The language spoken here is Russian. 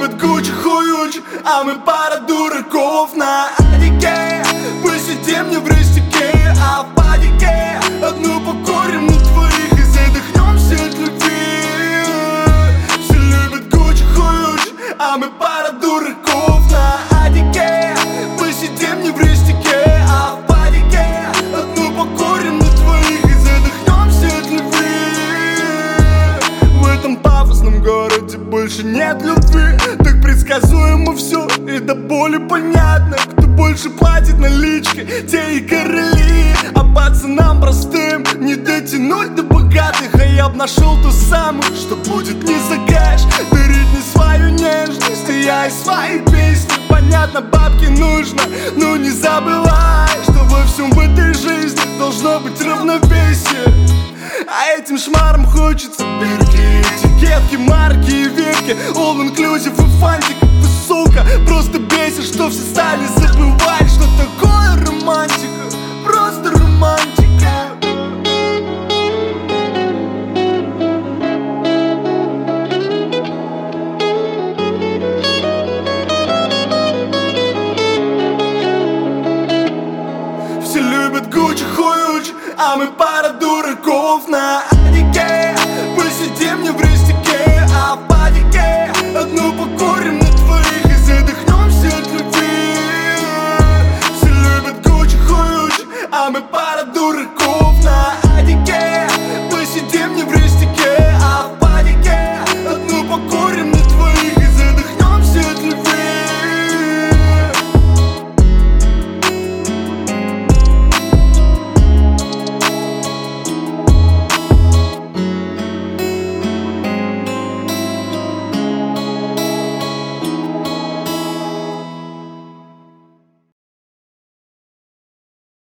любят Гуччи хуючи, а мы пара дураков на Адике. Посидим не в рестике, а в падике одну покурим на твоих и задохнемся от любви. Все любят Гуччи хуючи, а мы пара дураков на Адике. Посидим не в рестике, а в падике одну покурим на твоих и задохнемся от любви. В этом пафосном городе больше нет любви. Так предсказуемо все и до боли понятно. Кто больше платит наличкой, те и короли. А пацанам простым не дотянуть до богатых. А я б нашел ту самую, что будет не закаш. Дарить мне свою нежность, и я и свои песни. Понятно, бабки нужно, но не забывай, что во всем в этой жизни должно быть равновесие. А этим шмарам хочется бирки, этикетки, марки и ветки, all inclusive и фантик. Вы, сука, просто бесит, что все стали забывать, что такое романтика, просто романтика. Все любят Гуччи хуючи, а мы пара дураков на Адике.